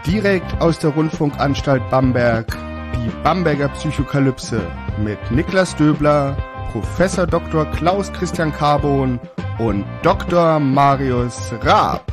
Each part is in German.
Direkt aus der Rundfunkanstalt Bamberg, die Bamberger Psychokalypse mit Niklas Döbler, Professor Dr. Klaus Christian Carbon und Dr. Marius Raab.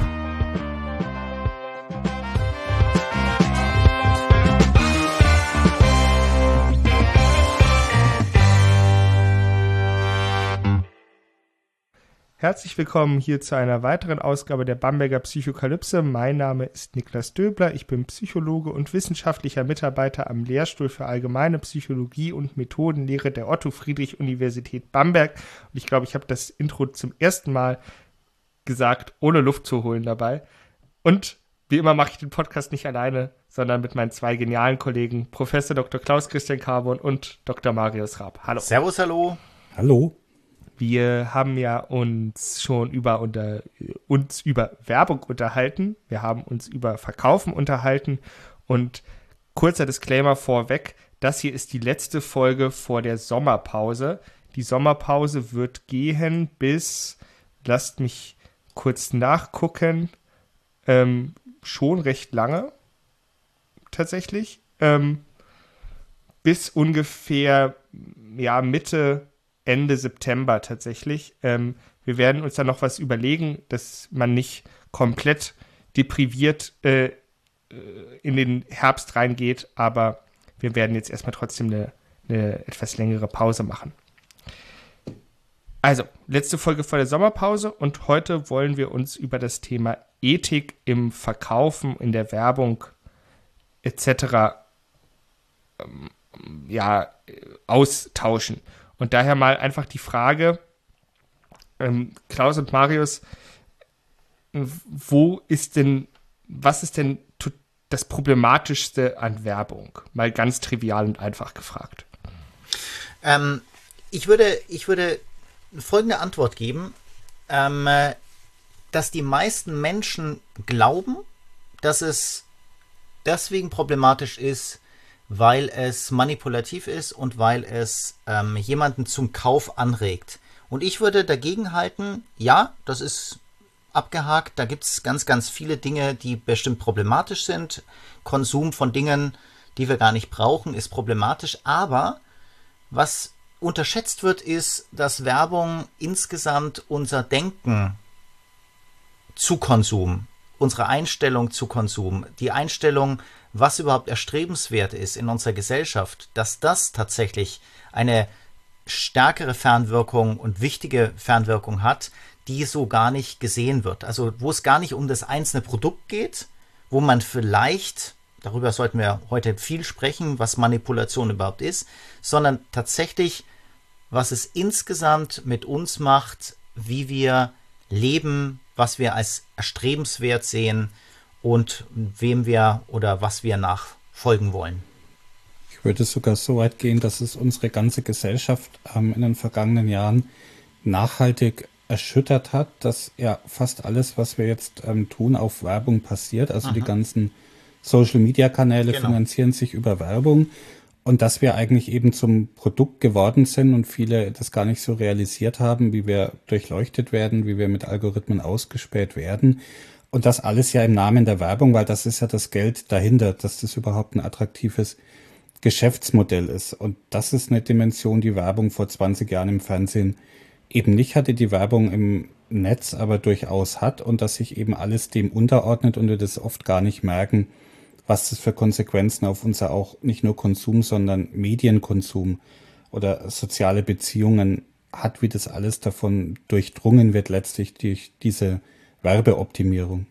Herzlich willkommen hier zu einer weiteren Ausgabe der Bamberger Psychokalypse. Mein Name ist Niklas Döbler, ich bin Psychologe und wissenschaftlicher Mitarbeiter am Lehrstuhl für Allgemeine Psychologie und Methodenlehre der Otto-Friedrich-Universität Bamberg. Und ich glaube, ich habe das Intro zum ersten Mal gesagt, ohne Luft zu holen dabei. Und wie immer mache ich den Podcast nicht alleine, sondern mit meinen zwei genialen Kollegen, Professor Dr. Klaus Christian Carbon und Dr. Marius Raab. Hallo. Servus, hallo. Hallo. Wir haben ja uns schon über Werbung unterhalten. Wir haben uns über Verkaufen unterhalten. Und kurzer Disclaimer vorweg, das hier ist die letzte Folge vor der Sommerpause. Die Sommerpause wird gehen bis, lasst mich kurz nachgucken, schon recht lange tatsächlich. Bis ungefähr Ende September tatsächlich. Wir werden uns da noch was überlegen, dass man nicht komplett depriviert in den Herbst reingeht, aber wir werden jetzt erstmal trotzdem eine etwas längere Pause machen. Also, letzte Folge vor der Sommerpause und heute wollen wir uns über das Thema Ethik im Verkaufen, in der Werbung etc. Austauschen. Und daher mal einfach die Frage, Klaus und Marius, was ist denn das Problematischste an Werbung? Mal ganz trivial und einfach gefragt. Ich würde folgende Antwort geben, dass die meisten Menschen glauben, dass es deswegen problematisch ist, weil es manipulativ ist und weil es jemanden zum Kauf anregt. Und ich würde dagegen halten, ja, das ist abgehakt, da gibt es ganz, ganz viele Dinge, die bestimmt problematisch sind. Konsum von Dingen, die wir gar nicht brauchen, ist problematisch. Aber was unterschätzt wird, ist, dass Werbung insgesamt unser Denken zu Konsum, unsere Einstellung zu Konsum, die Einstellung, was überhaupt erstrebenswert ist in unserer Gesellschaft, dass das tatsächlich eine stärkere Fernwirkung und wichtige Fernwirkung hat, die so gar nicht gesehen wird. Also wo es gar nicht um das einzelne Produkt geht, wo man vielleicht, darüber sollten wir heute viel sprechen, was Manipulation überhaupt ist, sondern tatsächlich, was es insgesamt mit uns macht, wie wir leben, was wir als erstrebenswert sehen und wem wir oder was wir nachfolgen wollen. Ich würde sogar so weit gehen, dass es unsere ganze Gesellschaft in den vergangenen Jahren nachhaltig erschüttert hat, dass ja fast alles, was wir jetzt tun, auf Werbung passiert. Also die ganzen Social-Media-Kanäle finanzieren sich über Werbung und dass wir eigentlich eben zum Produkt geworden sind und viele das gar nicht so realisiert haben, wie wir durchleuchtet werden, wie wir mit Algorithmen ausgespäht werden. Und das alles ja im Namen der Werbung, weil das ist ja das Geld dahinter, dass das überhaupt ein attraktives Geschäftsmodell ist. Und das ist eine Dimension, die Werbung vor 20 Jahren im Fernsehen eben nicht hatte, die Werbung im Netz aber durchaus hat und dass sich eben alles dem unterordnet und wir das oft gar nicht merken, was das für Konsequenzen auf unser auch nicht nur Konsum, sondern Medienkonsum oder soziale Beziehungen hat, wie das alles davon durchdrungen wird letztlich durch diese Werbeoptimierung.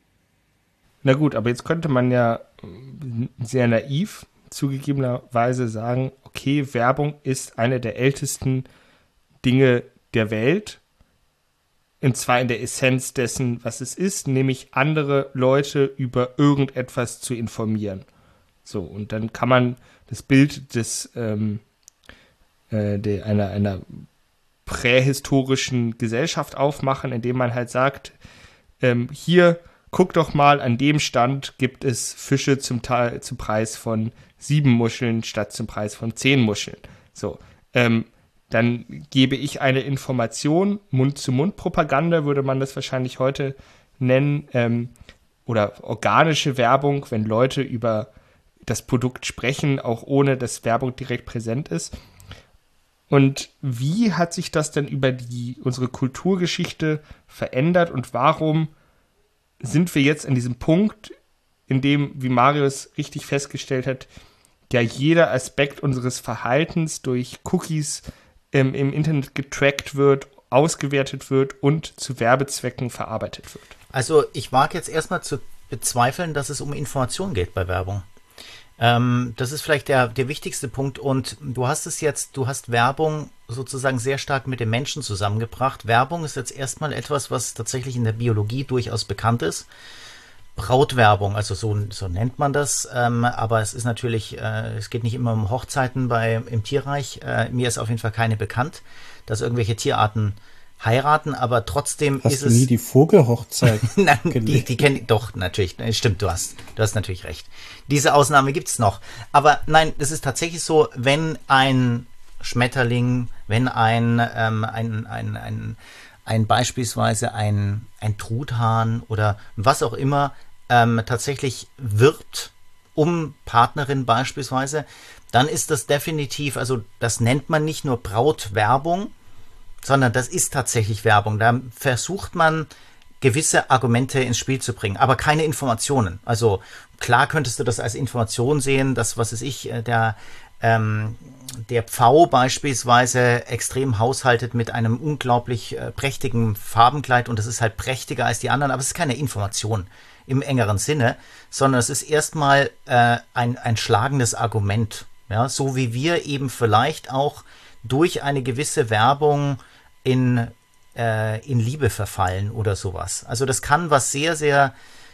Na gut, aber jetzt könnte man ja sehr naiv zugegebenerweise sagen, okay, Werbung ist eine der ältesten Dinge der Welt, und zwar in der Essenz dessen, was es ist, nämlich andere Leute über irgendetwas zu informieren. So, und dann kann man das Bild einer prähistorischen Gesellschaft aufmachen, indem man halt sagt, hier, guck doch mal, an dem Stand gibt es Fische zum Preis von 7 Muscheln statt zum Preis von 10 Muscheln. So, dann gebe ich eine Information, Mund-zu-Mund-Propaganda würde man das wahrscheinlich heute nennen, oder organische Werbung, wenn Leute über das Produkt sprechen, auch ohne dass Werbung direkt präsent ist. Und wie hat sich das denn über unsere Kulturgeschichte verändert und warum sind wir jetzt an diesem Punkt, in dem, wie Marius richtig festgestellt hat, ja jeder Aspekt unseres Verhaltens durch Cookies im Internet getrackt wird, ausgewertet wird und zu Werbezwecken verarbeitet wird? Also ich wage jetzt erstmal zu bezweifeln, dass es um Information geht bei Werbung. Das ist vielleicht der wichtigste Punkt, und du hast Werbung sozusagen sehr stark mit dem Menschen zusammengebracht. Werbung ist jetzt erstmal etwas, was tatsächlich in der Biologie durchaus bekannt ist. Brautwerbung, also so nennt man das, aber es ist natürlich, es geht nicht immer um Hochzeiten im Tierreich. Mir ist auf jeden Fall keine bekannt, dass irgendwelche Tierarten heiraten, aber trotzdem Hast du nie die Vogelhochzeit Nein, die kenne ich doch, natürlich. Stimmt, du hast natürlich recht. Diese Ausnahme gibt's noch. Aber nein, es ist tatsächlich so, wenn ein Schmetterling, wenn ein beispielsweise ein Truthahn oder was auch immer tatsächlich wirbt um Partnerin beispielsweise, dann ist das definitiv, also das nennt man nicht nur Brautwerbung, sondern das ist tatsächlich Werbung. Da versucht man, gewisse Argumente ins Spiel zu bringen, aber keine Informationen. Also klar könntest du das als Information sehen, dass, was weiß ich, der Pfau beispielsweise extrem haushaltet mit einem unglaublich prächtigen Farbenkleid, und das ist halt prächtiger als die anderen, aber es ist keine Information im engeren Sinne, sondern es ist erstmal ein schlagendes Argument. Ja? So wie wir eben vielleicht auch durch eine gewisse Werbung in Liebe verfallen oder sowas. Also das kann was sehr, sehr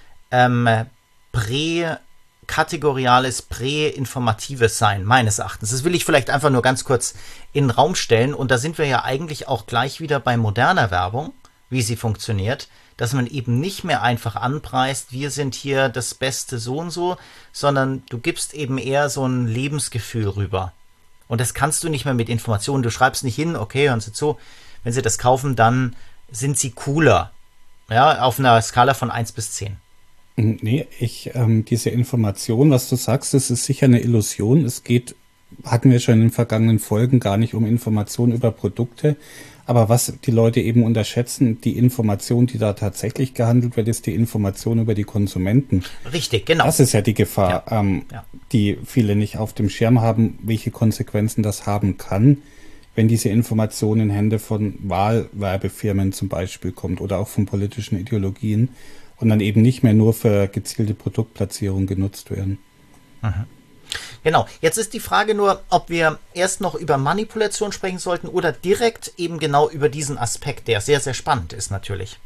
präkategoriales, präinformatives sein, meines Erachtens. Das will ich vielleicht einfach nur ganz kurz in den Raum stellen, und da sind wir ja eigentlich auch gleich wieder bei moderner Werbung, wie sie funktioniert, dass man eben nicht mehr einfach anpreist, wir sind hier das Beste so und so, sondern du gibst eben eher so ein Lebensgefühl rüber. Und das kannst du nicht mehr mit Informationen. Du schreibst nicht hin, okay, hören Sie zu, wenn Sie das kaufen, dann sind Sie cooler. Ja, auf einer Skala von 1 bis 10. Nee, diese Information, was du sagst, das ist sicher eine Illusion. Hatten wir schon in den vergangenen Folgen, gar nicht um Informationen über Produkte. Aber was die Leute eben unterschätzen, die Information, die da tatsächlich gehandelt wird, ist die Information über die Konsumenten. Richtig, genau. Das ist ja die Gefahr, Ja. die viele nicht auf dem Schirm haben, welche Konsequenzen das haben kann, wenn diese Information in Hände von Wahlwerbefirmen zum Beispiel kommt oder auch von politischen Ideologien und dann eben nicht mehr nur für gezielte Produktplatzierung genutzt werden. Mhm. Genau, jetzt ist die Frage nur, ob wir erst noch über Manipulation sprechen sollten oder direkt eben genau über diesen Aspekt, der sehr, sehr spannend ist natürlich.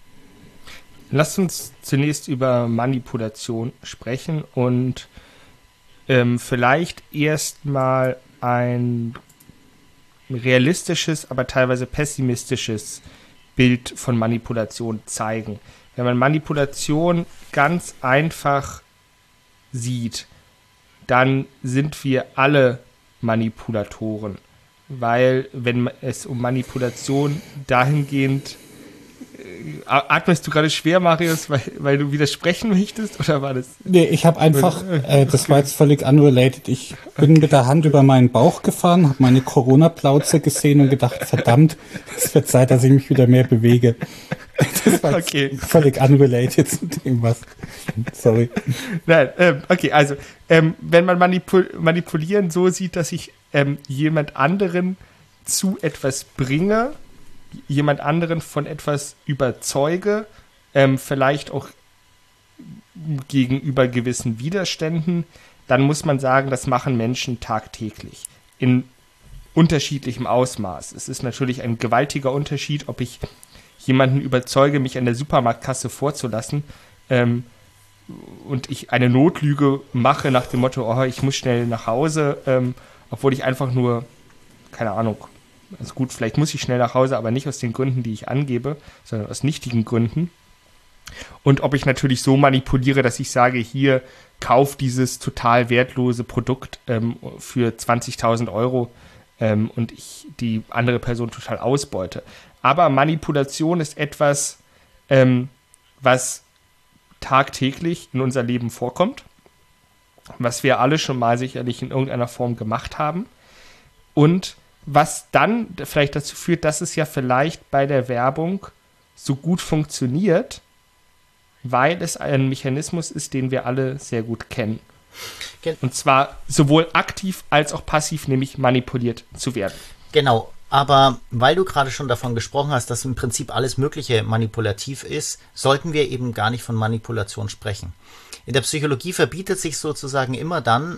Lasst uns zunächst über Manipulation sprechen und vielleicht erstmal ein realistisches, aber teilweise pessimistisches Bild von Manipulation zeigen. Wenn man Manipulation ganz einfach sieht, dann sind wir alle Manipulatoren. Weil, wenn es um Manipulation dahingehend... atmest du gerade schwer, Marius, weil du widersprechen möchtest? Oder war das... Nee, ich habe einfach... das war jetzt völlig unrelated. Ich bin mit der Hand über meinen Bauch gefahren, habe meine Corona-Plauze gesehen und gedacht, verdammt, es wird Zeit, dass ich mich wieder mehr bewege. Das war völlig unrelated zu dem, was... Sorry. Nein, okay, also, wenn man Manipulieren so sieht, dass ich jemand anderen zu etwas bringe, jemand anderen von etwas überzeuge, vielleicht auch gegenüber gewissen Widerständen, dann muss man sagen, das machen Menschen tagtäglich in unterschiedlichem Ausmaß. Es ist natürlich ein gewaltiger Unterschied, ob ich jemanden überzeuge, mich an der Supermarktkasse vorzulassen und ich eine Notlüge mache nach dem Motto, oh, ich muss schnell nach Hause, obwohl ich einfach nur, keine Ahnung, also gut, vielleicht muss ich schnell nach Hause, aber nicht aus den Gründen, die ich angebe, sondern aus nichtigen Gründen. Und ob ich natürlich so manipuliere, dass ich sage, hier, kauf dieses total wertlose Produkt für 20.000 Euro und ich die andere Person total ausbeute. Aber Manipulation ist etwas, was tagtäglich in unser Leben vorkommt, was wir alle schon mal sicherlich in irgendeiner Form gemacht haben und was dann vielleicht dazu führt, dass es ja vielleicht bei der Werbung so gut funktioniert, weil es ein Mechanismus ist, den wir alle sehr gut kennen. Und zwar sowohl aktiv als auch passiv, nämlich manipuliert zu werden. Genau, aber weil du gerade schon davon gesprochen hast, dass im Prinzip alles Mögliche manipulativ ist, sollten wir eben gar nicht von Manipulation sprechen. In der Psychologie verbietet sich sozusagen immer dann,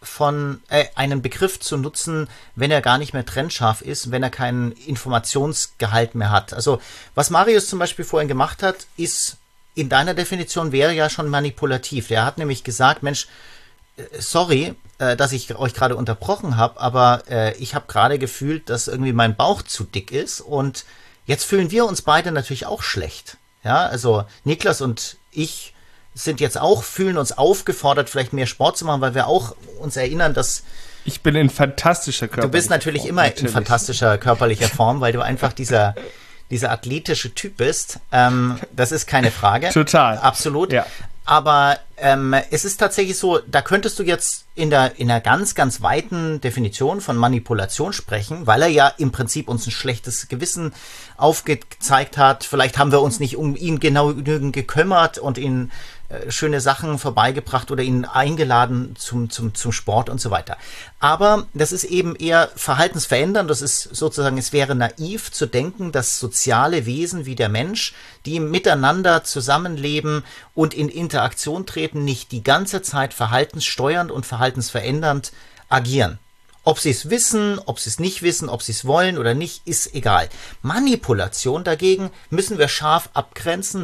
einen Begriff zu nutzen, wenn er gar nicht mehr trennscharf ist, wenn er keinen Informationsgehalt mehr hat. Also was Marius zum Beispiel vorhin gemacht hat, ist in deiner Definition wäre ja schon manipulativ. Der hat nämlich gesagt, Mensch, sorry, dass ich euch gerade unterbrochen habe, aber ich habe gerade gefühlt, dass irgendwie mein Bauch zu dick ist und jetzt fühlen wir uns beide natürlich auch schlecht. Ja, also Niklas und ich fühlen uns aufgefordert, vielleicht mehr Sport zu machen, weil wir auch uns erinnern, dass ich bin in fantastischer körperlicher Form. Du bist natürlich immer in fantastischer körperlicher Form, weil du einfach dieser athletische Typ bist. Das ist keine Frage. Total. Absolut. Ja. Aber es ist tatsächlich so, da könntest du jetzt in einer ganz, ganz weiten Definition von Manipulation sprechen, weil er ja im Prinzip uns ein schlechtes Gewissen aufgezeigt hat. Vielleicht haben wir uns nicht um ihn genau genügend gekümmert und ihn schöne Sachen vorbeigebracht oder ihn eingeladen zum Sport und so weiter. Aber das ist eben eher verhaltensverändernd. Das ist sozusagen, es wäre naiv zu denken, dass soziale Wesen wie der Mensch, die miteinander zusammenleben und in Interaktion treten, nicht die ganze Zeit verhaltenssteuernd und verhaltensverändernd agieren. Ob sie es wissen, ob sie es nicht wissen, ob sie es wollen oder nicht, ist egal. Manipulation dagegen müssen wir scharf abgrenzen.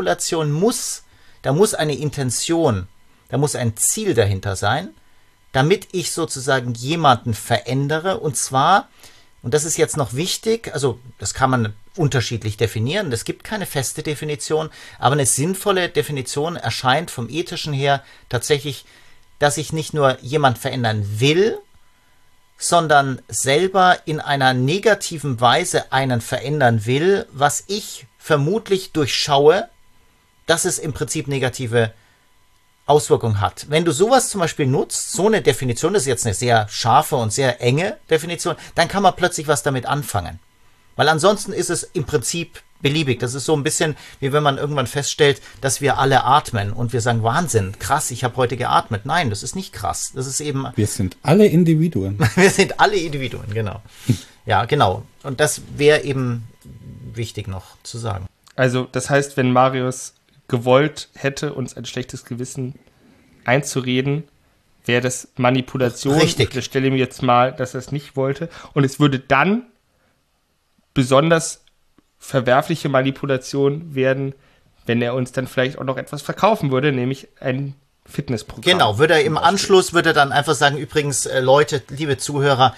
Da muss eine Intention, da muss ein Ziel dahinter sein, damit ich sozusagen jemanden verändere. Und zwar, und das ist jetzt noch wichtig, also das kann man unterschiedlich definieren, es gibt keine feste Definition, aber eine sinnvolle Definition erscheint vom Ethischen her tatsächlich, dass ich nicht nur jemand verändern will, sondern selber in einer negativen Weise einen verändern will, was ich vermutlich durchschaue, dass es im Prinzip negative Auswirkungen hat. Wenn du sowas zum Beispiel nutzt, so eine Definition, das ist jetzt eine sehr scharfe und sehr enge Definition, dann kann man plötzlich was damit anfangen. Weil ansonsten ist es im Prinzip beliebig. Das ist so ein bisschen, wie wenn man irgendwann feststellt, dass wir alle atmen und wir sagen, Wahnsinn, krass, ich habe heute geatmet. Nein, das ist nicht krass. Das ist eben... Wir sind alle Individuen. Wir sind alle Individuen, genau. Ja, genau. Und das wäre eben wichtig noch zu sagen. Also das heißt, wenn Marius gewollt hätte, uns ein schlechtes Gewissen einzureden, wäre das Manipulation. Richtig. Ich stelle mir jetzt mal, dass er es nicht wollte. Und es würde dann besonders verwerfliche Manipulation werden, wenn er uns dann vielleicht auch noch etwas verkaufen würde, nämlich ein Fitnessprogramm. Genau, würde er im Anschluss dann einfach sagen, übrigens, Leute, liebe Zuhörer,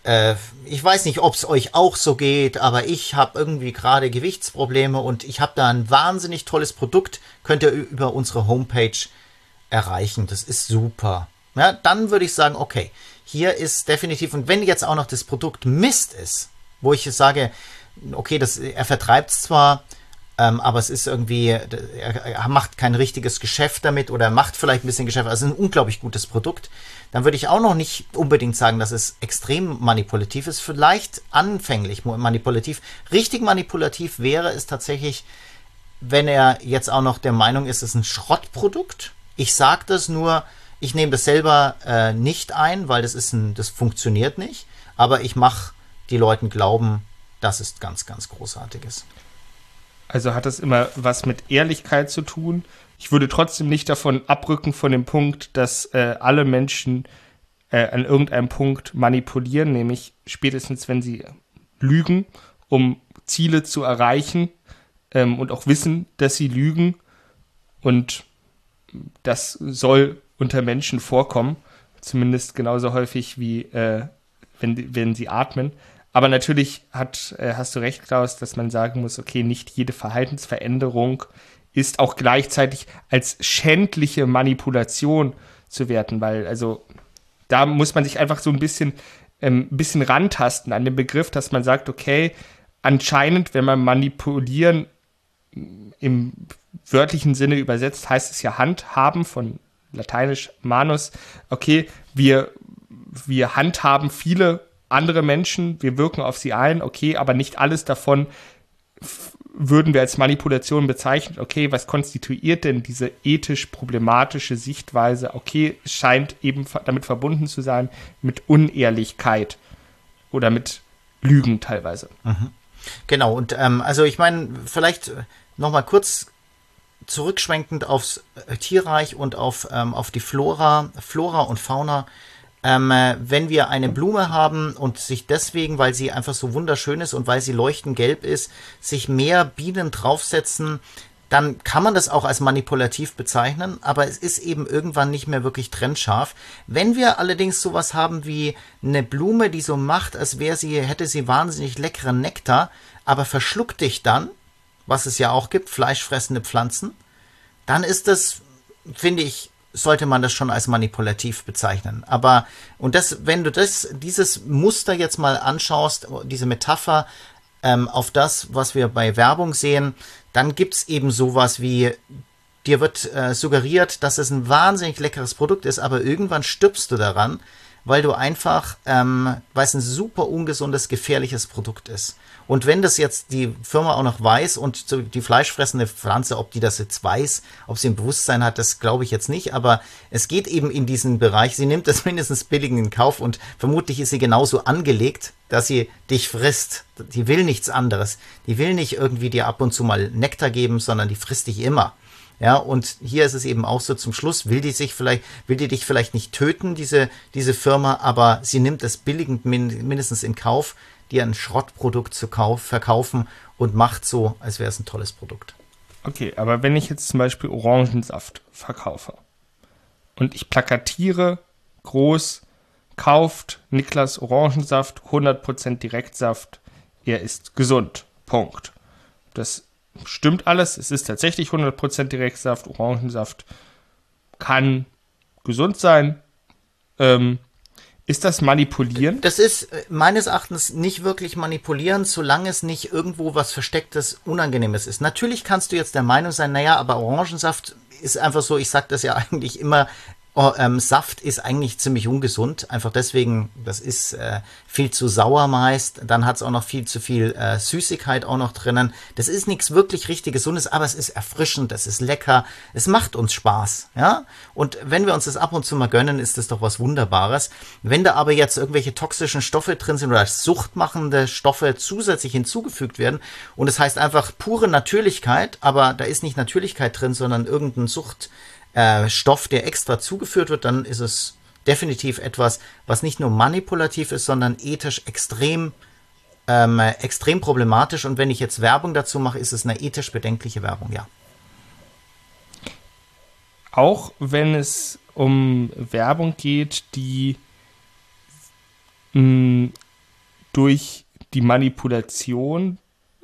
ich weiß nicht, ob es euch auch so geht, aber ich habe irgendwie gerade Gewichtsprobleme und ich habe da ein wahnsinnig tolles Produkt, könnt ihr über unsere Homepage erreichen. Das ist super. Ja, dann würde ich sagen, okay, hier ist definitiv, und wenn jetzt auch noch das Produkt Mist ist, wo ich sage, okay, er vertreibt es zwar, aber es ist irgendwie, er macht kein richtiges Geschäft damit oder er macht vielleicht ein bisschen Geschäft, also ein unglaublich gutes Produkt, dann würde ich auch noch nicht unbedingt sagen, dass es extrem manipulativ ist, vielleicht anfänglich manipulativ. Richtig manipulativ wäre es tatsächlich, wenn er jetzt auch noch der Meinung ist, es ist ein Schrottprodukt. Ich sage das nur, ich nehme das selber nicht ein, weil das funktioniert nicht, aber ich mache die Leuten glauben, dass es ganz, ganz großartig ist. Also hat das immer was mit Ehrlichkeit zu tun. Ich würde trotzdem nicht davon abrücken von dem Punkt, dass alle Menschen an irgendeinem Punkt manipulieren, nämlich spätestens, wenn sie lügen, um Ziele zu erreichen und auch wissen, dass sie lügen. Und das soll unter Menschen vorkommen, zumindest genauso häufig wie wenn sie atmen. Aber natürlich hast du recht, Klaus, dass man sagen muss, okay, nicht jede Verhaltensveränderung ist auch gleichzeitig als schändliche Manipulation zu werten, weil also da muss man sich einfach so ein bisschen rantasten an den Begriff, dass man sagt, okay, anscheinend, wenn man manipulieren im wörtlichen Sinne übersetzt heißt es ja handhaben, von lateinisch manus. Okay, wir handhaben viele andere Menschen, wir wirken auf sie ein, okay, aber nicht alles davon würden wir als Manipulation bezeichnen. Okay, was konstituiert denn diese ethisch problematische Sichtweise? Okay, es scheint eben damit verbunden zu sein mit Unehrlichkeit oder mit Lügen teilweise. Genau, und also ich meine, vielleicht nochmal kurz zurückschwenkend aufs Tierreich und auf die Flora und Fauna. Wenn wir eine Blume haben und sich deswegen, weil sie einfach so wunderschön ist und weil sie leuchtend gelb ist, sich mehr Bienen draufsetzen, dann kann man das auch als manipulativ bezeichnen, aber es ist eben irgendwann nicht mehr wirklich trennscharf. Wenn wir allerdings sowas haben wie eine Blume, die so macht, als hätte sie wahnsinnig leckeren Nektar, aber verschluckt dich dann, was es ja auch gibt, fleischfressende Pflanzen, dann ist das, finde ich, sollte man das schon als manipulativ bezeichnen. Aber, wenn du dieses Muster jetzt mal anschaust, diese Metapher auf das, was wir bei Werbung sehen, dann gibt's eben sowas wie, dir wird suggeriert, dass es ein wahnsinnig leckeres Produkt ist, aber irgendwann stirbst du daran, weil du einfach, weil es ein super ungesundes, gefährliches Produkt ist. Und wenn das jetzt die Firma auch noch weiß und die fleischfressende Pflanze, ob die das jetzt weiß, ob sie ein Bewusstsein hat, das glaube ich jetzt nicht, aber es geht eben in diesen Bereich, sie nimmt das mindestens billig in Kauf und vermutlich ist sie genauso angelegt, dass sie dich frisst. Die will nichts anderes. Die will nicht irgendwie dir ab und zu mal Nektar geben, sondern die frisst dich immer. Ja, und hier ist es eben auch so, zum Schluss will die dich vielleicht nicht töten, diese Firma, aber sie nimmt es billigend mindestens in Kauf, dir ein Schrottprodukt zu verkaufen und macht so, als wäre es ein tolles Produkt. Okay, aber wenn ich jetzt zum Beispiel Orangensaft verkaufe und ich plakatiere groß, kauft Niklas Orangensaft, 100% Direktsaft, er ist gesund, Punkt. Das stimmt alles, es ist tatsächlich 100% Direktsaft, Orangensaft kann gesund sein. Ist das manipulieren? Das ist meines Erachtens nicht wirklich manipulieren, solange es nicht irgendwo was Verstecktes, Unangenehmes ist. Natürlich kannst du jetzt der Meinung sein, naja, aber Orangensaft ist einfach so, ich sag das ja eigentlich immer, Saft ist eigentlich ziemlich ungesund, einfach deswegen, das ist viel zu sauer meist, dann hat es auch noch viel zu viel Süßigkeit auch noch drinnen. Das ist nichts wirklich richtig Gesundes, aber es ist erfrischend, es ist lecker, es macht uns Spaß, ja. Und wenn wir uns das ab und zu mal gönnen, ist das doch was Wunderbares. Wenn da aber jetzt irgendwelche toxischen Stoffe drin sind oder suchtmachende Stoffe zusätzlich hinzugefügt werden und es heißt einfach pure Natürlichkeit, aber da ist nicht Natürlichkeit drin, sondern irgendein Stoff, der extra zugeführt wird, dann ist es definitiv etwas, was nicht nur manipulativ ist, sondern ethisch extrem problematisch. Und wenn ich jetzt Werbung dazu mache, ist es eine ethisch bedenkliche Werbung, ja. Auch wenn es um Werbung geht, die durch die Manipulation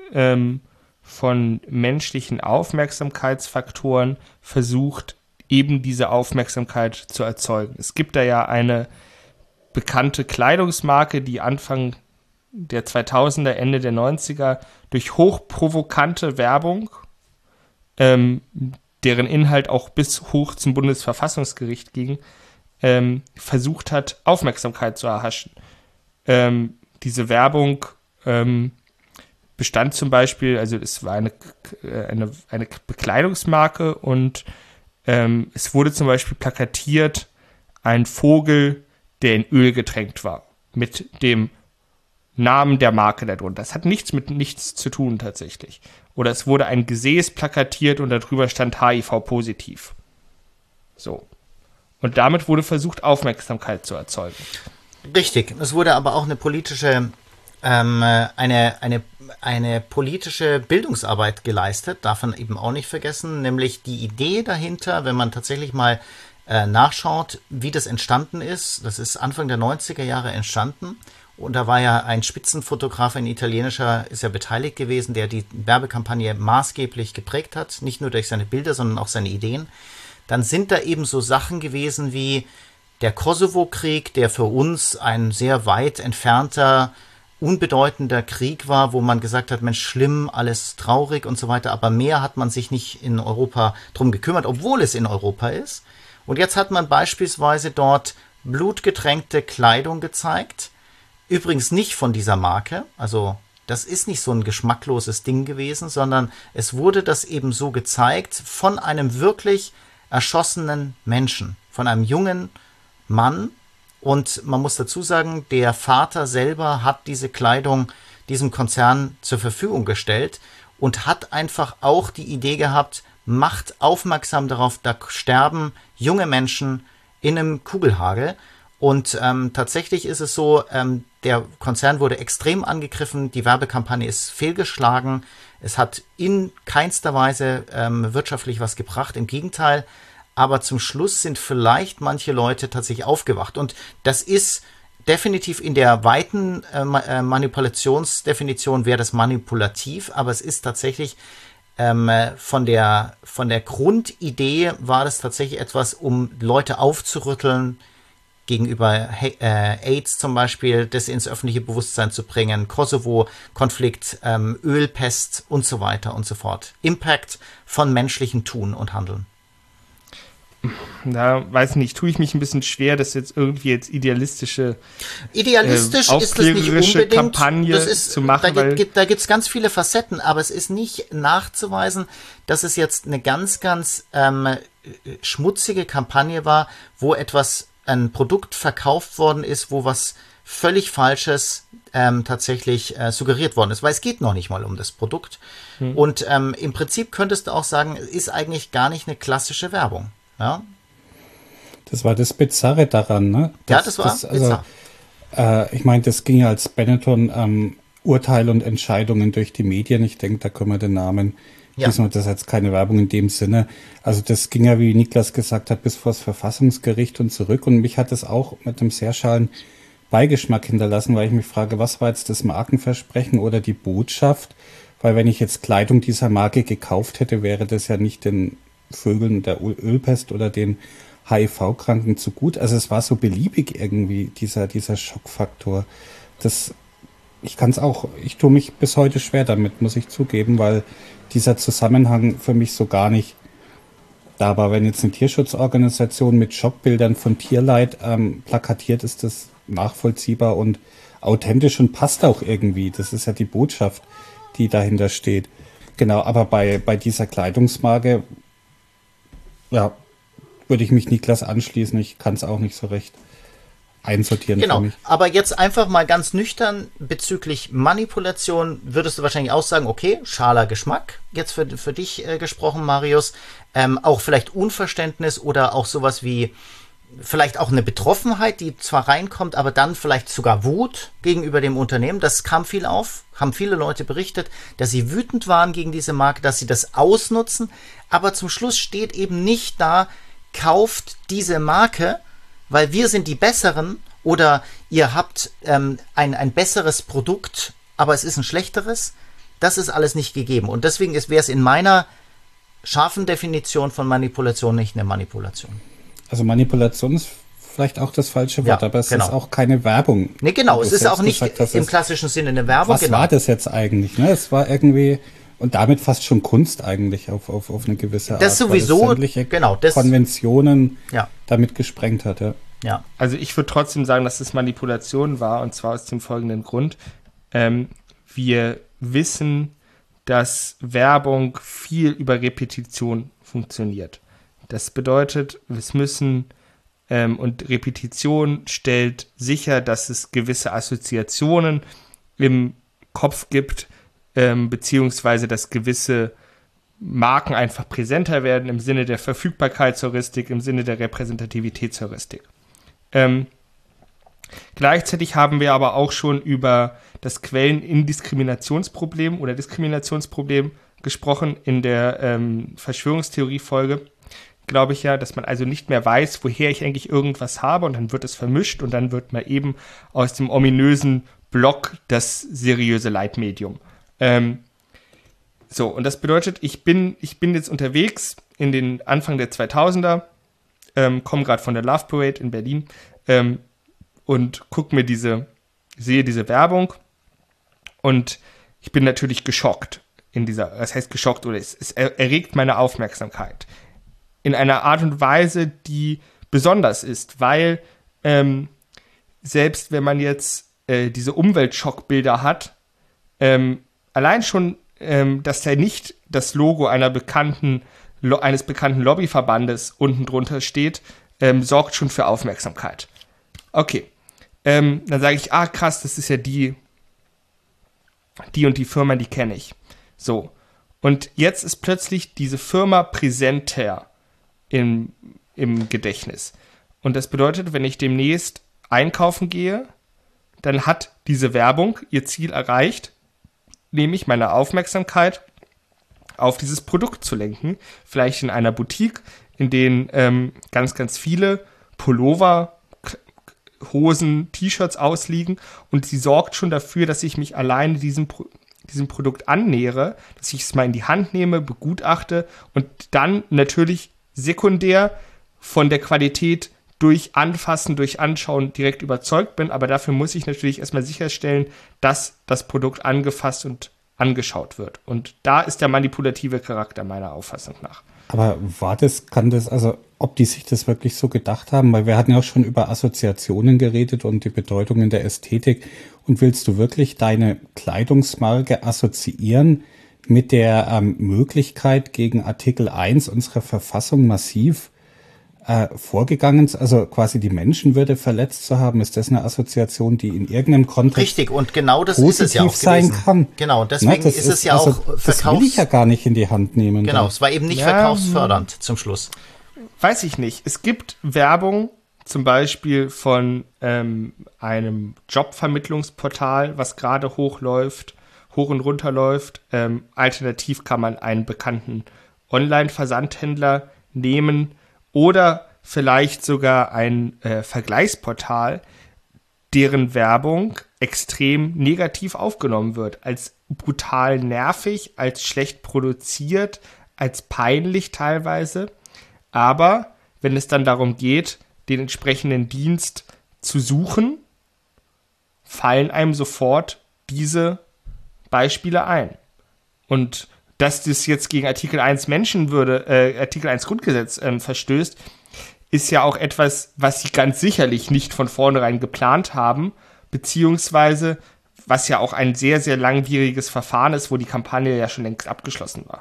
von menschlichen Aufmerksamkeitsfaktoren versucht, eben diese Aufmerksamkeit zu erzeugen. Es gibt da ja eine bekannte Kleidungsmarke, die Anfang der 2000er, Ende der 90er durch hochprovokante Werbung, deren Inhalt auch bis hoch zum Bundesverfassungsgericht ging, versucht hat, Aufmerksamkeit zu erhaschen. Diese Werbung bestand zum Beispiel, also es war eine Bekleidungsmarke und es wurde zum Beispiel plakatiert ein Vogel, der in Öl getränkt war, mit dem Namen der Marke darunter. Das hat nichts mit nichts zu tun tatsächlich. Oder es wurde ein Gesäß plakatiert und darüber stand HIV-positiv. So. Und damit wurde versucht, Aufmerksamkeit zu erzeugen. Richtig. Es wurde aber auch eine politische eine politische Bildungsarbeit geleistet, darf man eben auch nicht vergessen, nämlich die Idee dahinter, wenn man tatsächlich mal nachschaut, wie das entstanden ist. Das ist Anfang der 90er Jahre entstanden und da war ja ein Spitzenfotograf, ein italienischer, ist ja beteiligt gewesen, der die Werbekampagne maßgeblich geprägt hat, nicht nur durch seine Bilder, sondern auch seine Ideen. Dann sind da eben so Sachen gewesen wie der Kosovo-Krieg, der für uns ein sehr weit entfernter unbedeutender Krieg war, wo man gesagt hat, Mensch, schlimm, alles traurig und so weiter, aber mehr hat man sich nicht in Europa drum gekümmert, obwohl es in Europa ist. Und jetzt hat man beispielsweise dort blutgetränkte Kleidung gezeigt, übrigens nicht von dieser Marke, also das ist nicht so ein geschmackloses Ding gewesen, sondern es wurde das eben so gezeigt von einem wirklich erschossenen Menschen, von einem jungen Mann. Und man muss dazu sagen, der Vater selber hat diese Kleidung diesem Konzern zur Verfügung gestellt und hat einfach auch die Idee gehabt, macht aufmerksam darauf, da sterben junge Menschen in einem Kugelhagel. Und tatsächlich ist es so, der Konzern wurde extrem angegriffen, die Werbekampagne ist fehlgeschlagen, es hat in keinster Weise wirtschaftlich was gebracht, im Gegenteil, aber zum Schluss sind vielleicht manche Leute tatsächlich aufgewacht. Und das ist definitiv in der weiten Manipulationsdefinition wäre das manipulativ, aber es ist tatsächlich von der Grundidee war das tatsächlich etwas, um Leute aufzurütteln, gegenüber AIDS zum Beispiel, das ins öffentliche Bewusstsein zu bringen, Kosovo-Konflikt, Ölpest und so weiter und so fort. Impact von menschlichem Tun und Handeln. Da weiß nicht, tue ich mich ein bisschen schwer, das jetzt irgendwie jetzt idealistisch ist es nicht unbedingt. Kampagne zu machen. Da gibt's ganz viele Facetten, aber es ist nicht nachzuweisen, dass es jetzt eine ganz, ganz schmutzige Kampagne war, wo ein Produkt verkauft worden ist, wo was völlig Falsches tatsächlich suggeriert worden ist, weil es geht noch nicht mal um das Produkt. Und im Prinzip könntest du auch sagen, es ist eigentlich gar nicht eine klassische Werbung. Ja? Das war das Bizarre daran, ne? Das war bizarr. Ich meine, das ging ja als Benetton Urteile und Entscheidungen durch die Medien. Ich denke, da können wir den Namen diesmal, das ist jetzt keine Werbung in dem Sinne. Also das ging ja, wie Niklas gesagt hat, bis vor das Verfassungsgericht und zurück. Und mich hat das auch mit einem sehr schalen Beigeschmack hinterlassen, weil ich mich frage, was war jetzt das Markenversprechen oder die Botschaft? Weil wenn ich jetzt Kleidung dieser Marke gekauft hätte, wäre das ja nicht den Vögeln der Ölpest oder den HIV-Kranken zu gut. Also es war so beliebig irgendwie, dieser Schockfaktor. Ich tue mich bis heute schwer damit, muss ich zugeben, weil dieser Zusammenhang für mich so gar nicht da war. Wenn jetzt eine Tierschutzorganisation mit Schockbildern von Tierleid plakatiert, ist das nachvollziehbar und authentisch und passt auch irgendwie. Das ist ja die Botschaft, die dahinter steht. Genau, aber bei dieser Kleidungsmarke, ja, würde ich mich Niklas anschließen. Ich kann es auch nicht so recht einsortieren. Genau, für mich. Aber jetzt einfach mal ganz nüchtern bezüglich Manipulation würdest du wahrscheinlich auch sagen, okay, schaler Geschmack, jetzt für dich gesprochen, Marius, auch vielleicht Unverständnis oder auch sowas wie vielleicht auch eine Betroffenheit, die zwar reinkommt, aber dann vielleicht sogar Wut gegenüber dem Unternehmen. Das kam viel auf, haben viele Leute berichtet, dass sie wütend waren gegen diese Marke, dass sie das ausnutzen, aber zum Schluss steht eben nicht da, kauft diese Marke, weil wir sind die Besseren oder ihr habt ein besseres Produkt, aber es ist ein schlechteres. Das ist alles nicht gegeben. Und deswegen wäre es in meiner scharfen Definition von Manipulation nicht eine Manipulation. Also Manipulation ist vielleicht auch das falsche Wort, aber es ist auch keine Werbung. Nee, genau, es ist auch nicht im klassischen Sinne eine Werbung. Was war das jetzt eigentlich? Ne? Es war irgendwie, und damit fast schon Kunst eigentlich auf eine gewisse Art. Das sowieso, das Konventionen damit gesprengt hat. Ja. Also ich würde trotzdem sagen, dass es Manipulation war, und zwar aus dem folgenden Grund. Wir wissen, dass Werbung viel über Repetition funktioniert. Das bedeutet, es müssen, und Repetition stellt sicher, dass es gewisse Assoziationen im Kopf gibt, beziehungsweise dass gewisse Marken einfach präsenter werden im Sinne der Verfügbarkeitsheuristik, im Sinne der Repräsentativitätsheuristik. Gleichzeitig haben wir aber auch schon über das Quellen-Indiskriminationsproblem oder Diskriminationsproblem gesprochen in der Verschwörungstheorie-Folge, glaube ich ja, dass man also nicht mehr weiß, woher ich eigentlich irgendwas habe, und dann wird es vermischt und dann wird mal eben aus dem ominösen Block das seriöse Leitmedium. Und das bedeutet, ich bin jetzt unterwegs in den Anfang der 2000er, komme gerade von der Love Parade in Berlin und sehe diese Werbung Und ich bin natürlich geschockt das heißt geschockt, oder es erregt meine Aufmerksamkeit. In einer Art und Weise, die besonders ist, weil selbst wenn man jetzt diese Umweltschockbilder hat, allein schon, dass da nicht das Logo eines bekannten Lobbyverbandes unten drunter steht, sorgt schon für Aufmerksamkeit. Okay, dann sage ich, krass, das ist ja die und die Firma, die kenne ich. So, und jetzt ist plötzlich diese Firma präsenter im Gedächtnis. Und das bedeutet, wenn ich demnächst einkaufen gehe, dann hat diese Werbung ihr Ziel erreicht, nämlich meine Aufmerksamkeit auf dieses Produkt zu lenken. Vielleicht in einer Boutique, in denen ganz, ganz viele Pullover, Hosen, T-Shirts ausliegen, und sie sorgt schon dafür, dass ich mich alleine diesem Produkt annähere, dass ich es mal in die Hand nehme, begutachte und dann natürlich sekundär von der Qualität durch Anfassen, durch Anschauen direkt überzeugt bin, aber dafür muss ich natürlich erstmal sicherstellen, dass das Produkt angefasst und angeschaut wird. Und da ist der manipulative Charakter meiner Auffassung nach. Aber ob die sich das wirklich so gedacht haben? Weil wir hatten ja auch schon über Assoziationen geredet und die Bedeutung in der Ästhetik. Und willst du wirklich deine Kleidungsmarke assoziieren mit der Möglichkeit, gegen Artikel 1 unserer Verfassung massiv vorgegangen, also quasi die Menschenwürde verletzt zu haben? Ist das eine Assoziation, die in irgendeinem Kontext richtig, und genau das ist es ja auch sein kann? Genau, deswegen ist es ja auch das will ich ja gar nicht in die Hand nehmen. Genau, es war eben nicht verkaufsfördernd zum Schluss. Weiß ich nicht. Es gibt Werbung, zum Beispiel von einem Jobvermittlungsportal, was gerade hoch und runter läuft. Alternativ kann man einen bekannten Online-Versandhändler nehmen oder vielleicht sogar ein Vergleichsportal, deren Werbung extrem negativ aufgenommen wird, als brutal nervig, als schlecht produziert, als peinlich teilweise. Aber wenn es dann darum geht, den entsprechenden Dienst zu suchen, fallen einem sofort diese Beispiele ein. Und dass das jetzt gegen Artikel 1 Artikel 1 Grundgesetz verstößt, ist ja auch etwas, was sie ganz sicherlich nicht von vornherein geplant haben, beziehungsweise was ja auch ein sehr, sehr langwieriges Verfahren ist, wo die Kampagne ja schon längst abgeschlossen war.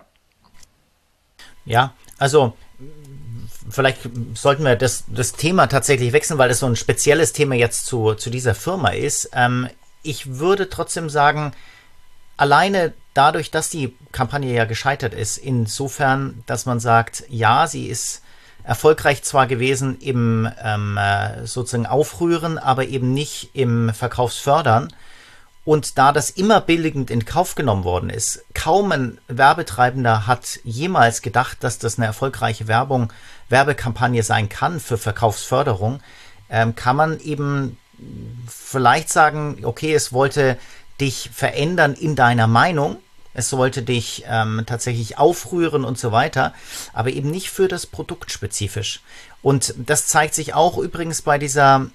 Ja, also vielleicht sollten wir das Thema tatsächlich wechseln, weil das so ein spezielles Thema jetzt zu dieser Firma ist. Ich würde trotzdem sagen, alleine dadurch, dass die Kampagne ja gescheitert ist, insofern, dass man sagt, ja, sie ist erfolgreich zwar gewesen im sozusagen Aufrühren, aber eben nicht im Verkaufsfördern. Und da das immer billigend in Kauf genommen worden ist, kaum ein Werbetreibender hat jemals gedacht, dass das eine erfolgreiche Werbekampagne sein kann für Verkaufsförderung, kann man eben vielleicht sagen, okay, es wollte dich verändern in deiner Meinung, es sollte dich tatsächlich aufrühren und so weiter, aber eben nicht für das Produkt spezifisch. Und das zeigt sich auch übrigens bei dieser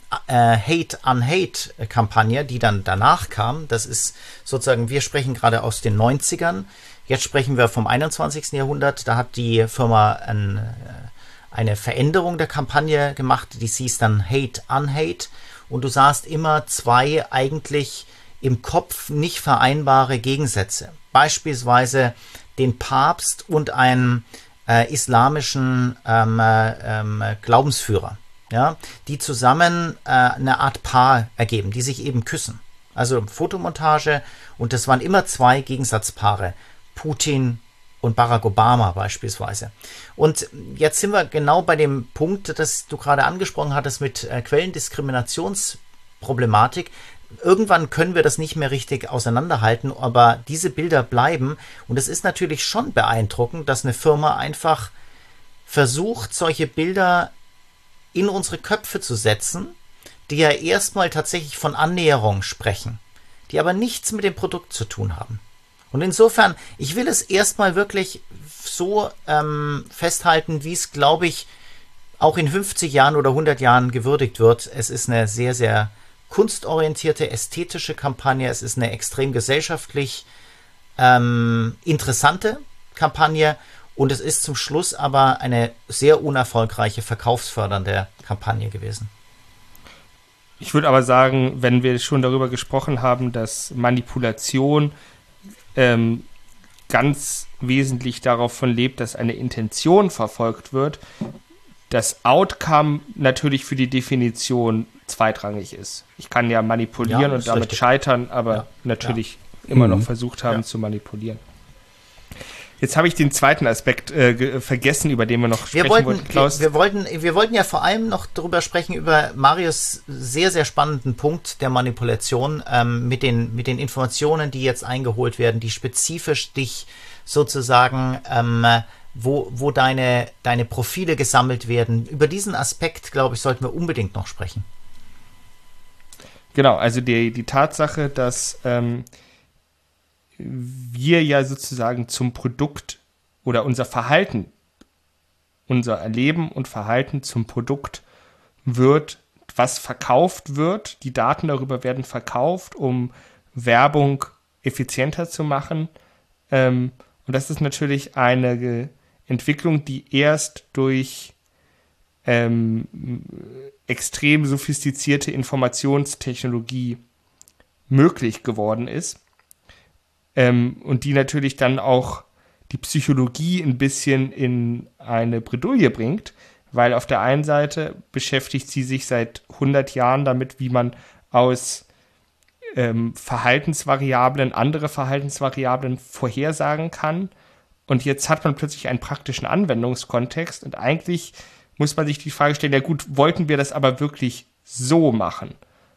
Hate-on-Hate-Kampagne, die dann danach kam. Das ist sozusagen, wir sprechen gerade aus den 90ern, jetzt sprechen wir vom 21. Jahrhundert. Da hat die Firma eine Veränderung der Kampagne gemacht, die hieß dann Hate-on-Hate. Und du sahst immer zwei eigentlich im Kopf nicht vereinbare Gegensätze. Beispielsweise den Papst und einen islamischen Glaubensführer, ja, die zusammen eine Art Paar ergeben, die sich eben küssen. Also Fotomontage, und das waren immer zwei Gegensatzpaare, Putin und Barack Obama beispielsweise. Und jetzt sind wir genau bei dem Punkt, das du gerade angesprochen hattest mit Quellendiskriminationsproblematik. Irgendwann können wir das nicht mehr richtig auseinanderhalten, aber diese Bilder bleiben. Und es ist natürlich schon beeindruckend, dass eine Firma einfach versucht, solche Bilder in unsere Köpfe zu setzen, die ja erstmal tatsächlich von Annäherung sprechen, die aber nichts mit dem Produkt zu tun haben. Und insofern, ich will es erstmal wirklich so festhalten, wie es, glaube ich, auch in 50 Jahren oder 100 Jahren gewürdigt wird. Es ist eine sehr, sehr kunstorientierte, ästhetische Kampagne, es ist eine extrem gesellschaftlich interessante Kampagne und es ist zum Schluss aber eine sehr unerfolgreiche, verkaufsfördernde Kampagne gewesen. Ich würde aber sagen, wenn wir schon darüber gesprochen haben, dass Manipulation ganz wesentlich davon lebt, dass eine Intention verfolgt wird, das Outcome natürlich für die Definition zweitrangig ist. Ich kann ja manipulieren und damit scheitern, aber natürlich immer noch versucht haben zu manipulieren. Jetzt habe ich den zweiten Aspekt vergessen, über den wir noch sprechen wollten, Klaus. Wir wollten ja vor allem noch darüber sprechen, über Marius sehr, sehr spannenden Punkt der Manipulation mit den Informationen, die jetzt eingeholt werden, die spezifisch dich sozusagen, wo deine Profile gesammelt werden. Über diesen Aspekt, glaube ich, sollten wir unbedingt noch sprechen. Genau, also die Tatsache, dass wir ja sozusagen zum Produkt oder unser Verhalten, unser Erleben und Verhalten zum Produkt wird, was verkauft wird. Die Daten darüber werden verkauft, um Werbung effizienter zu machen. Und das ist natürlich eine Entwicklung, die erst durch extrem sophistizierte Informationstechnologie möglich geworden ist. Und die natürlich dann auch die Psychologie ein bisschen in eine Bredouille bringt, weil auf der einen Seite beschäftigt sie sich seit 100 Jahren damit, wie man aus Verhaltensvariablen andere Verhaltensvariablen vorhersagen kann. Und jetzt hat man plötzlich einen praktischen Anwendungskontext und eigentlich muss man sich die Frage stellen, ja gut, wollten wir das aber wirklich so machen?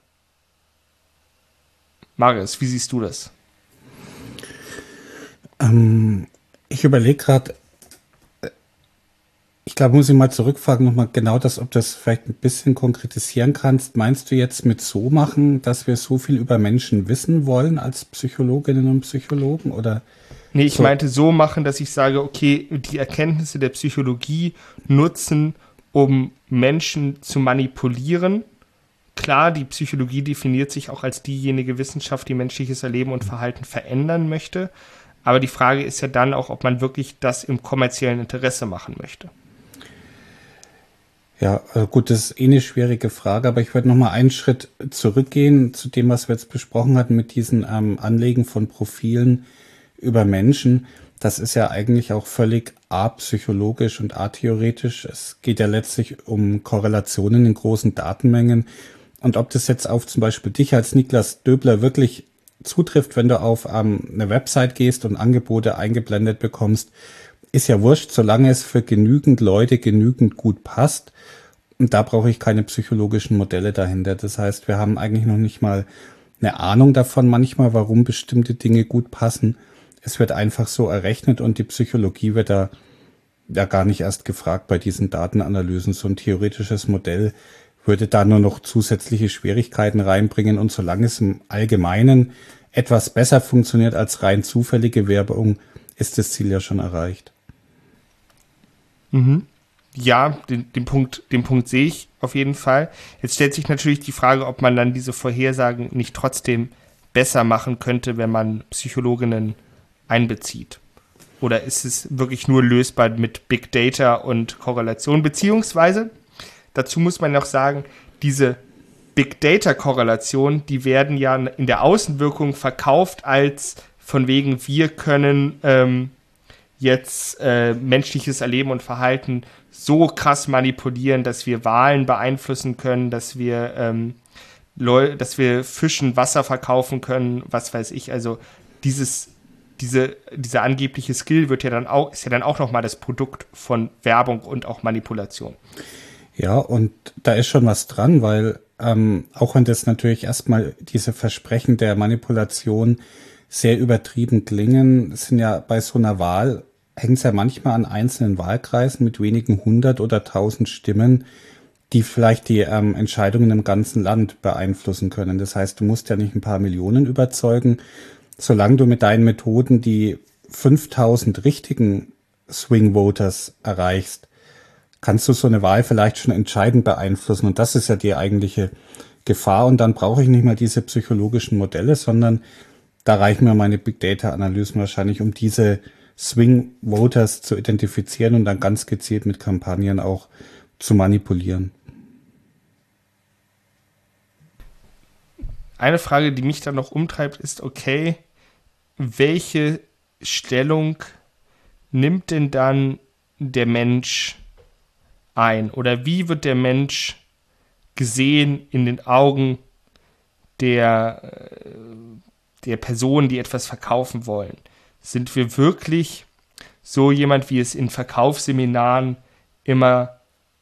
Marius, wie siehst du das? Ich überlege gerade, ich glaube, muss ich mal zurückfragen, nochmal genau das, ob du das vielleicht ein bisschen konkretisieren kannst. Meinst du jetzt mit so machen, dass wir so viel über Menschen wissen wollen als Psychologinnen und Psychologen? Oder nee, ich meinte so machen, dass ich sage, okay, die Erkenntnisse der Psychologie nutzen, um Menschen zu manipulieren. Klar, die Psychologie definiert sich auch als diejenige Wissenschaft, die menschliches Erleben und Verhalten verändern möchte. Aber die Frage ist ja dann auch, ob man wirklich das im kommerziellen Interesse machen möchte. Ja, gut, das ist eine schwierige Frage, aber ich würde noch mal einen Schritt zurückgehen zu dem, was wir jetzt besprochen hatten mit diesen Anlegen von Profilen über Menschen. Das ist ja eigentlich auch völlig apsychologisch und atheoretisch. Es geht ja letztlich um Korrelationen in großen Datenmengen. Und ob das jetzt auf zum Beispiel dich als Niklas Döbler wirklich zutrifft, wenn du auf eine Website gehst und Angebote eingeblendet bekommst, ist ja wurscht, solange es für genügend Leute genügend gut passt. Und da brauche ich keine psychologischen Modelle dahinter. Das heißt, wir haben eigentlich noch nicht mal eine Ahnung davon manchmal, warum bestimmte Dinge gut passen. Es wird einfach so errechnet und die Psychologie wird da ja gar nicht erst gefragt bei diesen Datenanalysen. So ein theoretisches Modell würde da nur noch zusätzliche Schwierigkeiten reinbringen. Und solange es im Allgemeinen etwas besser funktioniert als rein zufällige Werbung, ist das Ziel ja schon erreicht. Mhm. Ja, den Punkt sehe ich auf jeden Fall. Jetzt stellt sich natürlich die Frage, ob man dann diese Vorhersagen nicht trotzdem besser machen könnte, wenn man Psychologinnen einbezieht. Oder ist es wirklich nur lösbar mit Big Data und Korrelation? Beziehungsweise, dazu muss man noch sagen, diese Big Data Korrelation, die werden ja in der Außenwirkung verkauft als von wegen, wir können jetzt menschliches Erleben und Verhalten so krass manipulieren, dass wir Wahlen beeinflussen können, dass wir Fischen Wasser verkaufen können, was weiß ich. Also dieser angebliche Skill ist ja dann auch nochmal das Produkt von Werbung und auch Manipulation. Ja, und da ist schon was dran, weil auch wenn das natürlich erstmal diese Versprechen der Manipulation sehr übertrieben klingen, sind ja bei so einer Wahl, hängt es ja manchmal an einzelnen Wahlkreisen mit wenigen 100 oder 1000 Stimmen, die vielleicht die Entscheidungen im ganzen Land beeinflussen können. Das heißt, du musst ja nicht ein paar Millionen überzeugen, solange du mit deinen Methoden die 5000 richtigen Swing Voters erreichst, kannst du so eine Wahl vielleicht schon entscheidend beeinflussen. Und das ist ja die eigentliche Gefahr und dann brauche ich nicht mal diese psychologischen Modelle, sondern da reichen mir meine Big Data Analysen wahrscheinlich, um diese Swing Voters zu identifizieren und dann ganz gezielt mit Kampagnen auch zu manipulieren. Eine Frage, die mich dann noch umtreibt, ist, okay, welche Stellung nimmt denn dann der Mensch ein? Oder wie wird der Mensch gesehen in den Augen der Personen, die etwas verkaufen wollen? Sind wir wirklich so jemand, wie es in Verkaufsseminaren immer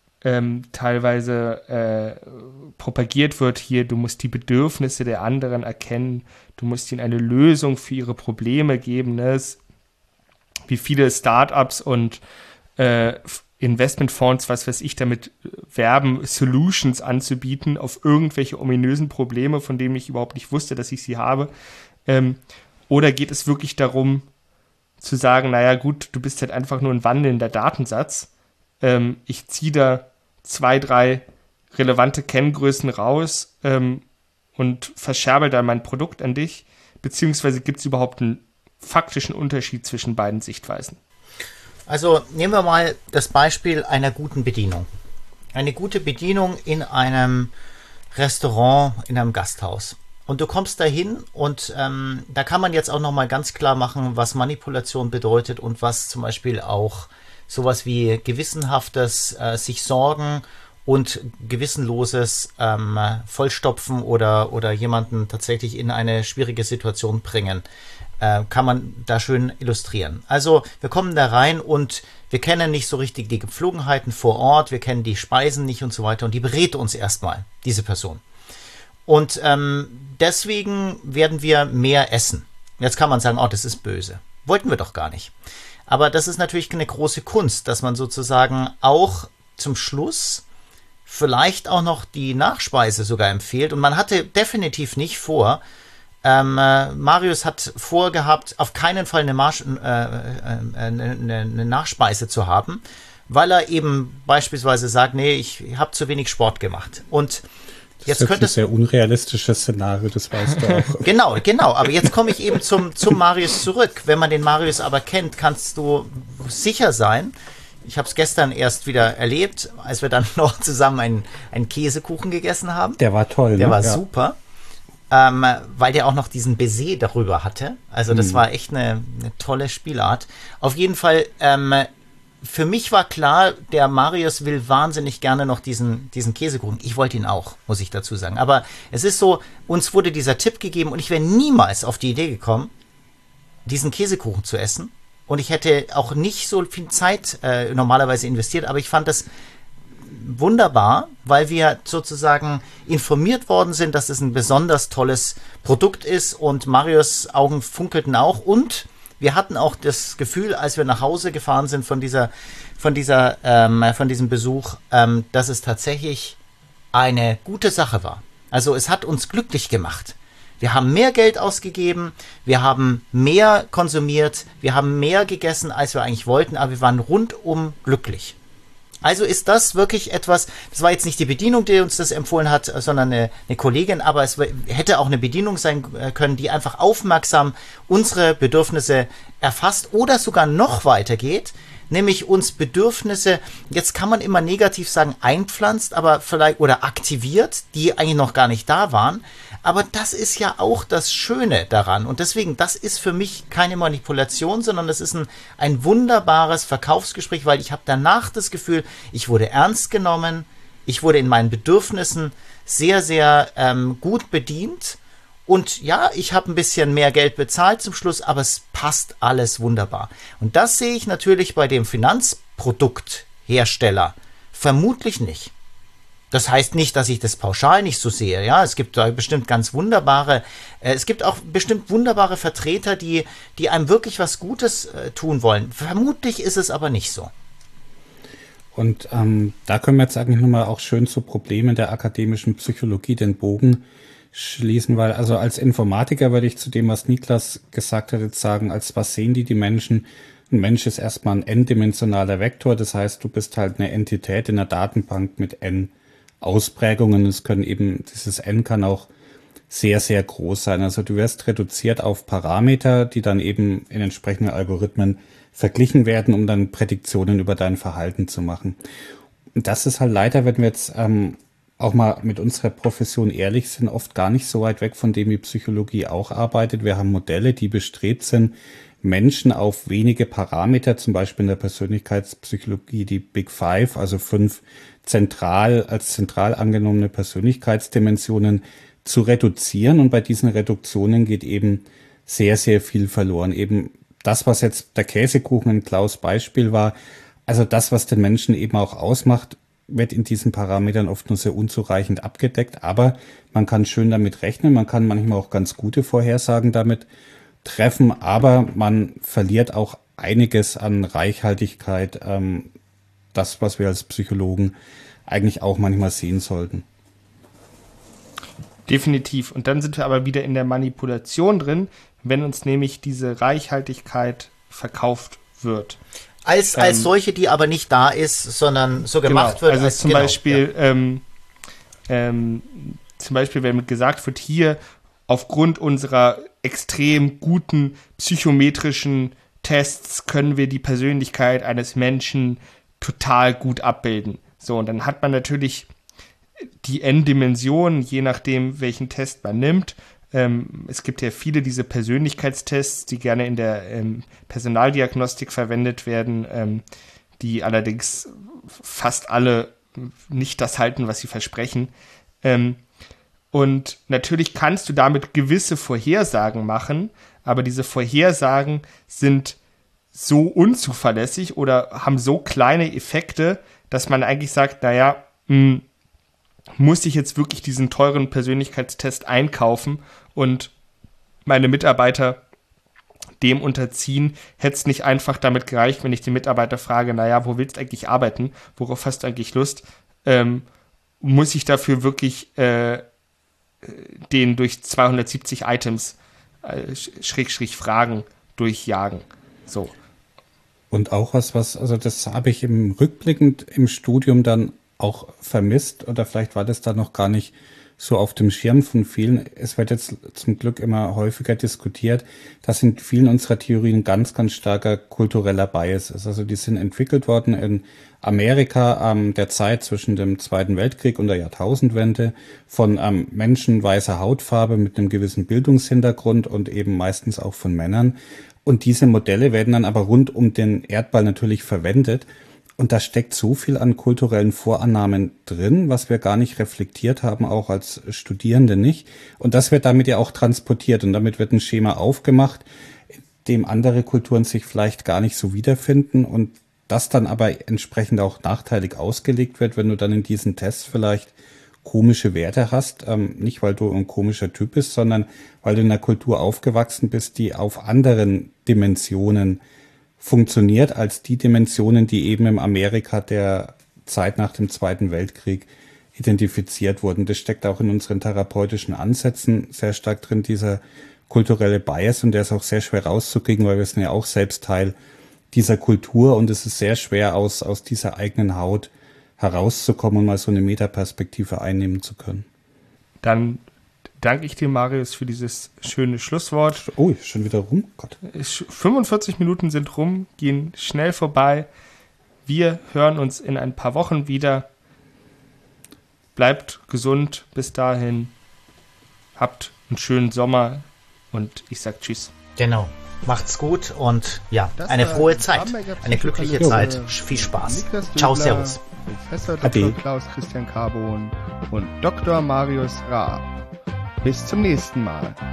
teilweise propagiert wird, hier, du musst die Bedürfnisse der anderen erkennen, du musst ihnen eine Lösung für ihre Probleme geben, ne? Wie viele Startups und Investmentfonds, was weiß ich, damit werben, Solutions anzubieten auf irgendwelche ominösen Probleme, von denen ich überhaupt nicht wusste, dass ich sie habe. Oder geht es wirklich darum, zu sagen, naja gut, du bist halt einfach nur ein wandelnder Datensatz. Ich ziehe da 2, 3 relevante Kenngrößen raus und verscherbel da mein Produkt an dich. Beziehungsweise gibt es überhaupt einen faktischen Unterschied zwischen beiden Sichtweisen? Also nehmen wir mal das Beispiel einer guten Bedienung. Eine gute Bedienung in einem Restaurant, in einem Gasthaus. Und du kommst dahin und da kann man jetzt auch nochmal ganz klar machen, was Manipulation bedeutet und was zum Beispiel auch sowas wie gewissenhaftes sich sorgen und gewissenloses Vollstopfen oder jemanden tatsächlich in eine schwierige Situation bringen, kann man da schön illustrieren. Also wir kommen da rein und wir kennen nicht so richtig die Gepflogenheiten vor Ort, wir kennen die Speisen nicht und so weiter und die berät uns erstmal, diese Person. Und deswegen werden wir mehr essen. Jetzt kann man sagen, oh, das ist böse. Wollten wir doch gar nicht. Aber das ist natürlich eine große Kunst, dass man sozusagen auch zum Schluss vielleicht auch noch die Nachspeise sogar empfiehlt. Und man hatte definitiv nicht vor, Marius hat vorgehabt, auf keinen Fall eine Nachspeise zu haben, weil er eben beispielsweise sagt, nee, ich habe zu wenig Sport gemacht. Und jetzt das ist ein sehr unrealistisches Szenario, das weißt du auch. Genau. Aber jetzt komme ich eben zum Marius zurück. Wenn man den Marius aber kennt, kannst du sicher sein. Ich habe es gestern erst wieder erlebt, als wir dann noch zusammen einen Käsekuchen gegessen haben. Der war toll. Der war super, weil der auch noch diesen Baiser darüber hatte. Also das war echt eine tolle Spielart. Auf jeden Fall, für mich war klar, der Marius will wahnsinnig gerne noch diesen Käsekuchen. Ich wollte ihn auch, muss ich dazu sagen. Aber es ist so, uns wurde dieser Tipp gegeben und ich wäre niemals auf die Idee gekommen, diesen Käsekuchen zu essen. Und ich hätte auch nicht so viel Zeit normalerweise investiert, aber ich fand das wunderbar, weil wir sozusagen informiert worden sind, dass es ein besonders tolles Produkt ist und Marius Augen funkelten auch und wir hatten auch das Gefühl, als wir nach Hause gefahren sind von diesem Besuch, dass es tatsächlich eine gute Sache war. Also es hat uns glücklich gemacht. Wir haben mehr Geld ausgegeben, wir haben mehr konsumiert, wir haben mehr gegessen, als wir eigentlich wollten, aber wir waren rundum glücklich. Also ist das wirklich etwas, das war jetzt nicht die Bedienung, die uns das empfohlen hat, sondern eine Kollegin, aber es hätte auch eine Bedienung sein können, die einfach aufmerksam unsere Bedürfnisse erfasst oder sogar noch weiter geht, nämlich uns Bedürfnisse, jetzt kann man immer negativ sagen, einpflanzt, aber vielleicht oder aktiviert, die eigentlich noch gar nicht da waren. Aber das ist ja auch das Schöne daran. Und deswegen, das ist für mich keine Manipulation, sondern das ist ein wunderbares Verkaufsgespräch, weil ich habe danach das Gefühl, ich wurde ernst genommen, ich wurde in meinen Bedürfnissen sehr, sehr gut bedient. Und ja, ich habe ein bisschen mehr Geld bezahlt zum Schluss, aber es passt alles wunderbar. Und das sehe ich natürlich bei dem Finanzprodukthersteller vermutlich nicht. Das heißt nicht, dass ich das pauschal nicht so sehe. Ja, es gibt da bestimmt auch bestimmt wunderbare Vertreter, die einem wirklich was Gutes tun wollen. Vermutlich ist es aber nicht so. Und da können wir jetzt eigentlich nochmal auch schön zu Problemen der akademischen Psychologie den Bogen schließen, weil also als Informatiker würde ich zu dem, was Niklas gesagt hat, jetzt sagen, als was sehen die Menschen? Ein Mensch ist erstmal ein n-dimensionaler Vektor, das heißt, du bist halt eine Entität in einer Datenbank mit n Ausprägungen. Es können eben, dieses N kann auch sehr, sehr groß sein. Also du wirst reduziert auf Parameter, die dann eben in entsprechenden Algorithmen verglichen werden, um dann Prädiktionen über dein Verhalten zu machen. Und das ist halt leider, wenn wir jetzt auch mal mit unserer Profession ehrlich sind, oft gar nicht so weit weg von dem, wie Psychologie auch arbeitet. Wir haben Modelle, die bestrebt sind, Menschen auf wenige Parameter, zum Beispiel in der Persönlichkeitspsychologie die Big Five, also 5 als zentral angenommene Persönlichkeitsdimensionen zu reduzieren. Und bei diesen Reduktionen geht eben sehr, sehr viel verloren. Eben das, was jetzt der Käsekuchen in Klaus' Beispiel war, also das, was den Menschen eben auch ausmacht, wird in diesen Parametern oft nur sehr unzureichend abgedeckt. Aber man kann schön damit rechnen, man kann manchmal auch ganz gute Vorhersagen damit treffen, aber man verliert auch einiges an Reichhaltigkeit, das, was wir als Psychologen eigentlich auch manchmal sehen sollten. Definitiv. Und dann sind wir aber wieder in der Manipulation drin, wenn uns nämlich diese Reichhaltigkeit verkauft wird. Als solche, die aber nicht da ist, sondern so gemacht wird. Also zum Beispiel, wenn gesagt wird, hier aufgrund unserer extrem guten psychometrischen Tests können wir die Persönlichkeit eines Menschen total gut abbilden. So, und dann hat man natürlich die N-Dimensionen, je nachdem, welchen Test man nimmt. Es gibt ja viele diese Persönlichkeitstests, die gerne in der Personaldiagnostik verwendet werden, die allerdings fast alle nicht das halten, was sie versprechen. Und natürlich kannst du damit gewisse Vorhersagen machen, aber diese Vorhersagen sind so unzuverlässig oder haben so kleine Effekte, dass man eigentlich sagt, naja, muss ich jetzt wirklich diesen teuren Persönlichkeitstest einkaufen und meine Mitarbeiter dem unterziehen? Hätte es nicht einfach damit gereicht, wenn ich den Mitarbeiter frage, naja, wo willst du eigentlich arbeiten? Worauf hast du eigentlich Lust? Muss ich dafür wirklich den durch 270 Items Fragen durchjagen? So. Und auch also das habe ich rückblickend im Studium dann auch vermisst, oder vielleicht war das da noch gar nicht so auf dem Schirm von vielen. Es wird jetzt zum Glück immer häufiger diskutiert, dass in vielen unserer Theorien ganz, ganz starker kultureller Bias ist. Also die sind entwickelt worden in Amerika der Zeit zwischen dem Zweiten Weltkrieg und der Jahrtausendwende von Menschen weißer Hautfarbe mit einem gewissen Bildungshintergrund und eben meistens auch von Männern. Und diese Modelle werden dann aber rund um den Erdball natürlich verwendet. Und da steckt so viel an kulturellen Vorannahmen drin, was wir gar nicht reflektiert haben, auch als Studierende nicht. Und das wird damit ja auch transportiert. Und damit wird ein Schema aufgemacht, in dem andere Kulturen sich vielleicht gar nicht so wiederfinden. Und das dann aber entsprechend auch nachteilig ausgelegt wird, wenn du dann in diesen Tests vielleicht komische Werte hast. Nicht, weil du ein komischer Typ bist, sondern weil du in einer Kultur aufgewachsen bist, die auf anderen Dimensionen funktioniert als die Dimensionen, die eben im Amerika der Zeit nach dem Zweiten Weltkrieg identifiziert wurden. Das steckt auch in unseren therapeutischen Ansätzen sehr stark drin, dieser kulturelle Bias, und der ist auch sehr schwer rauszukriegen, weil wir sind ja auch selbst Teil dieser Kultur, und es ist sehr schwer, aus dieser eigenen Haut herauszukommen und mal so eine Metaperspektive einnehmen zu können. Dann danke ich dir, Marius, für dieses schöne Schlusswort. Oh, schon wieder rum? Gott. 45 Minuten sind rum, gehen schnell vorbei. Wir hören uns in ein paar Wochen wieder. Bleibt gesund bis dahin. Habt einen schönen Sommer und ich sag Tschüss. Genau. Macht's gut und ja, eine frohe Zeit. Eine glückliche Zeit. Viel Spaß. Ciao, servus. Professor Dr. Klaus Christian Carbon und Dr. Marius Raab. Bis zum nächsten Mal.